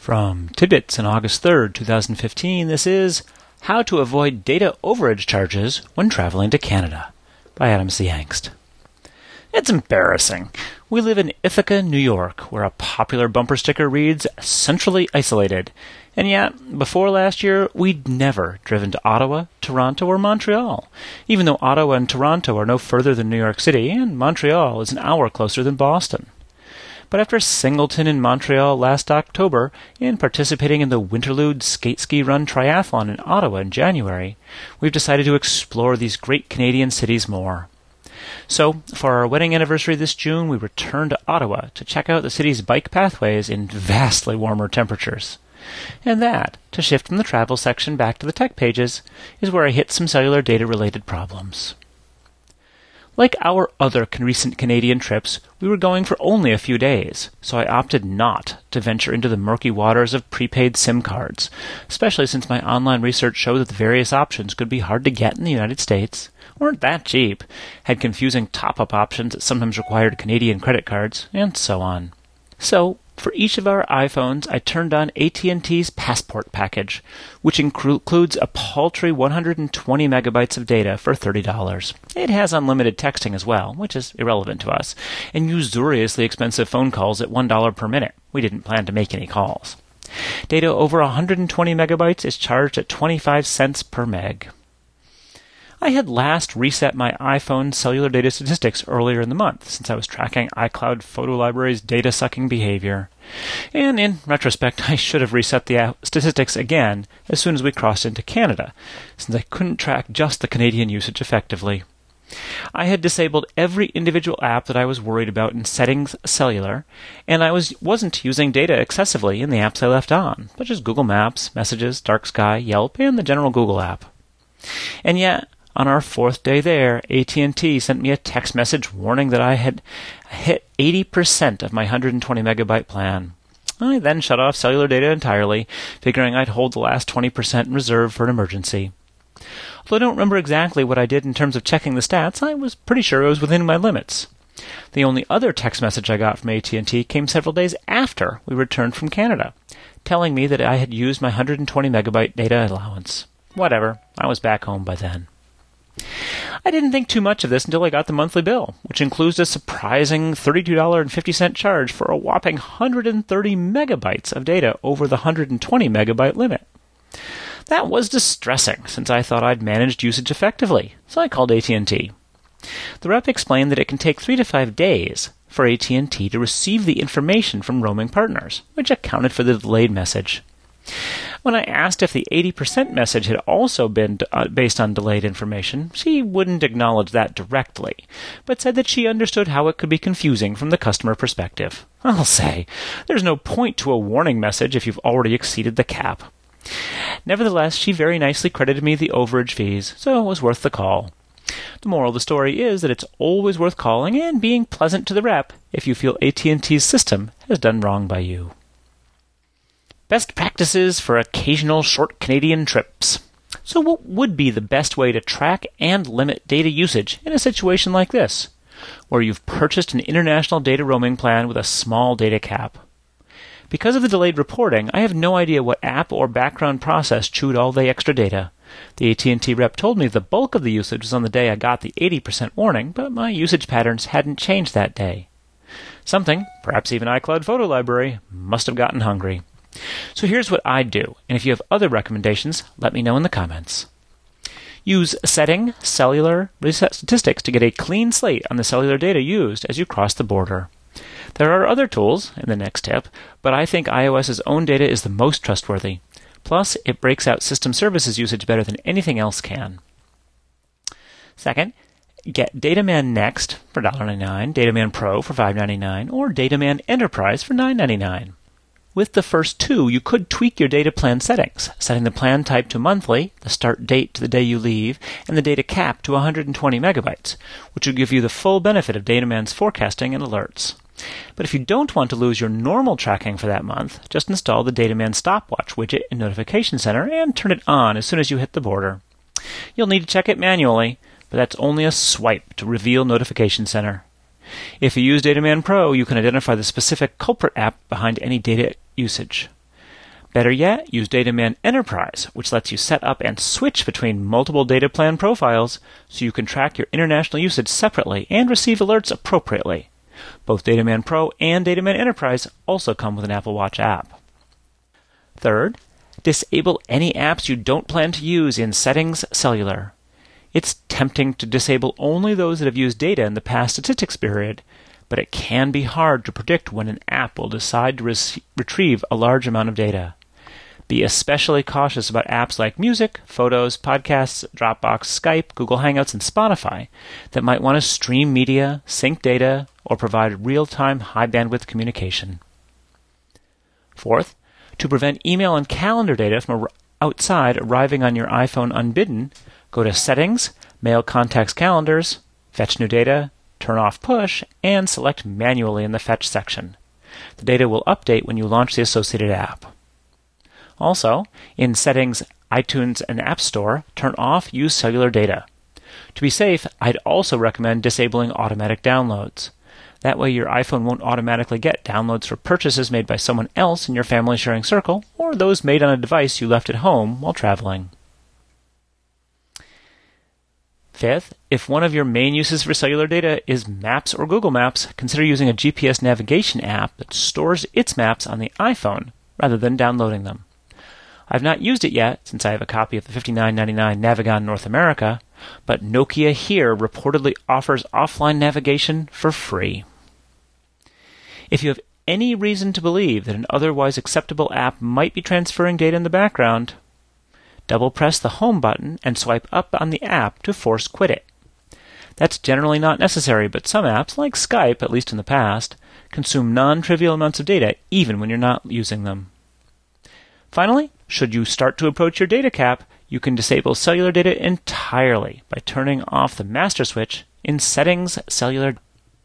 From Tidbits on August 3rd, 2015, this is How to Avoid Data Overage Charges When Traveling to Canada by Adam C. Angst. It's embarrassing. We live in Ithaca, New York, where a popular bumper sticker reads, "Centrally Isolated." And yet, before last year, we'd never driven to Ottawa, Toronto, or Montreal, even though Ottawa and Toronto are no further than New York City, and Montreal is an hour closer than Boston. But after Singleton in Montreal last October and participating in the Winterlude Skate Ski Run Triathlon in Ottawa in January, we've decided to explore these great Canadian cities more. So, for our wedding anniversary this June, we returned to Ottawa to check out the city's bike pathways in vastly warmer temperatures. And that, to shift from the travel section back to the tech pages, is where I hit some cellular data-related problems. Like our other recent Canadian trips, we were going for only a few days, so I opted not to venture into the murky waters of prepaid SIM cards, especially since my online research showed that the various options could be hard to get in the United States, weren't that cheap, had confusing top-up options that sometimes required Canadian credit cards, and so on. So, for each of our iPhones, I turned on AT&T's Passport package, which includes a paltry 120 megabytes of data for $30. It has unlimited texting as well, which is irrelevant to us, and usuriously expensive phone calls at $1 per minute. We didn't plan to make any calls. Data over 120 megabytes is charged at 25 cents per meg. I had last reset my iPhone cellular data statistics earlier in the month, since I was tracking iCloud Photo Library's data-sucking behavior. And in retrospect, I should have reset the statistics again as soon as we crossed into Canada, since I couldn't track just the Canadian usage effectively. I had disabled every individual app that I was worried about in Settings Cellular, and I wasn't using data excessively in the apps I left on, such as Google Maps, Messages, Dark Sky, Yelp, and the general Google app. And yet, on our fourth day there, AT&T sent me a text message warning that I had hit 80% of my 120 megabyte plan. I then shut off cellular data entirely, figuring I'd hold the last 20% in reserve for an emergency. Although I don't remember exactly what I did in terms of checking the stats, I was pretty sure it was within my limits. The only other text message I got from AT&T came several days after we returned from Canada, telling me that I had used my 120 megabyte data allowance. Whatever, I was back home by then. I didn't think too much of this until I got the monthly bill, which includes a surprising $32.50 charge for a whopping 130 megabytes of data over the 120 megabyte limit. That was distressing, since I thought I'd managed usage effectively, so I called AT&T. The rep explained that it can take 3 to 5 days for AT&T to receive the information from roaming partners, which accounted for the delayed message. When I asked if the 80% message had also been based on delayed information, she wouldn't acknowledge that directly, but said that she understood how it could be confusing from the customer perspective. I'll say, there's no point to a warning message if you've already exceeded the cap. Nevertheless, she very nicely credited me the overage fees, so it was worth the call. The moral of the story is that it's always worth calling and being pleasant to the rep if you feel AT&T's system has done wrong by you. Best practices for occasional short Canadian trips. So what would be the best way to track and limit data usage in a situation like this, where you've purchased an international data roaming plan with a small data cap? Because of the delayed reporting, I have no idea what app or background process chewed all the extra data. The AT&T rep told me the bulk of the usage was on the day I got the 80% warning, but my usage patterns hadn't changed that day. Something, perhaps even iCloud Photo Library, must have gotten hungry. So here's what I'd do, and if you have other recommendations, let me know in the comments. Use Setting Cellular Reset Statistics to get a clean slate on the cellular data used as you cross the border. There are other tools in the next tip, but I think iOS's own data is the most trustworthy. Plus, it breaks out system services usage better than anything else can. Second, get DataMan Next for $1.99, DataMan Pro for $5.99, or DataMan Enterprise for $9.99. With the first two, you could tweak your data plan settings, setting the plan type to monthly, the start date to the day you leave, and the data cap to 120 megabytes, which will give you the full benefit of DataMan's forecasting and alerts. But if you don't want to lose your normal tracking for that month, just install the DataMan Stopwatch widget in Notification Center and turn it on as soon as you hit the border. You'll need to check it manually, but that's only a swipe to reveal Notification Center. If you use DataMan Pro, you can identify the specific culprit app behind any data usage. Better yet, use DataMan Enterprise, which lets you set up and switch between multiple data plan profiles so you can track your international usage separately and receive alerts appropriately. Both DataMan Pro and DataMan Enterprise also come with an Apple Watch app. Third, disable any apps you don't plan to use in Settings Cellular. It's tempting to disable only those that have used data in the past statistics period, but it can be hard to predict when an app will decide to retrieve a large amount of data. Be especially cautious about apps like music, photos, podcasts, Dropbox, Skype, Google Hangouts, and Spotify that might want to stream media, sync data, or provide real-time high-bandwidth communication. Fourth, to prevent email and calendar data from outside arriving on your iPhone unbidden, go to Settings, Mail Contacts Calendars, Fetch New Data, Turn Off Push, and select Manually in the Fetch section. The data will update when you launch the associated app. Also, in Settings, iTunes, and App Store, turn off Use Cellular Data. To be safe, I'd also recommend disabling automatic downloads. That way your iPhone won't automatically get downloads for purchases made by someone else in your family sharing circle, or those made on a device you left at home while traveling. Fifth, if one of your main uses for cellular data is Maps or Google Maps, consider using a GPS navigation app that stores its maps on the iPhone rather than downloading them. I've not used it yet, since I have a copy of the $59.99 Navigon North America, but Nokia here reportedly offers offline navigation for free. If you have any reason to believe that an otherwise acceptable app might be transferring data in the background, double-press the Home button and swipe up on the app to force quit it. That's generally not necessary, but some apps, like Skype, at least in the past, consume non-trivial amounts of data even when you're not using them. Finally, should you start to approach your data cap, you can disable cellular data entirely by turning off the master switch in Settings Cellular.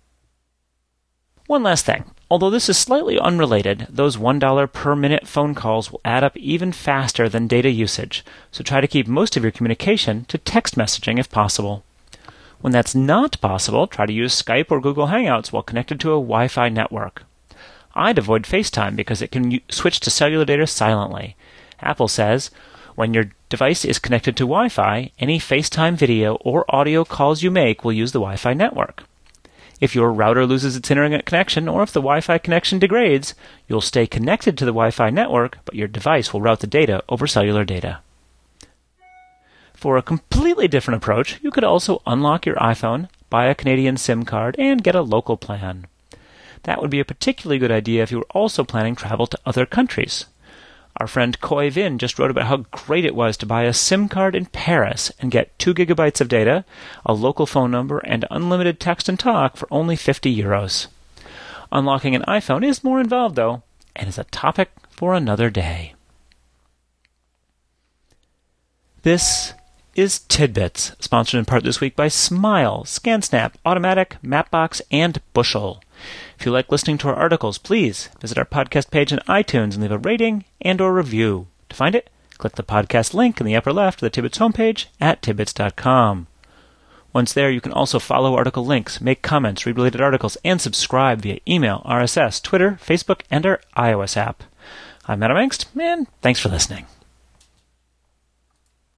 One last thing. Although this is slightly unrelated, those $1 per minute phone calls will add up even faster than data usage, so try to keep most of your communication to text messaging if possible. When that's not possible, try to use Skype or Google Hangouts while connected to a Wi-Fi network. I'd avoid FaceTime because it can switch to cellular data silently. Apple says, when your device is connected to Wi-Fi, any FaceTime video or audio calls you make will use the Wi-Fi network. If your router loses its internet connection or if the Wi-Fi connection degrades, you'll stay connected to the Wi-Fi network, but your device will route the data over cellular data. For a completely different approach, you could also unlock your iPhone, buy a Canadian SIM card, and get a local plan. That would be a particularly good idea if you were also planning travel to other countries. Our friend Koi Vin just wrote about how great it was to buy a SIM card in Paris and get 2 gigabytes of data, a local phone number, and unlimited text and talk for only €50. Unlocking an iPhone is more involved, though, and is a topic for another day. This is Tidbits, sponsored in part this week by Smile, ScanSnap, Automatic, Mapbox, and Bushel. If you like listening to our articles, please visit our podcast page in iTunes and leave a rating and or review. To find it, click the podcast link in the upper left of the Tidbits homepage at tidbits.com. Once there, you can also follow article links, make comments, read related articles, and subscribe via email, RSS, Twitter, Facebook, and our iOS app. I'm Adam Engst, and thanks for listening.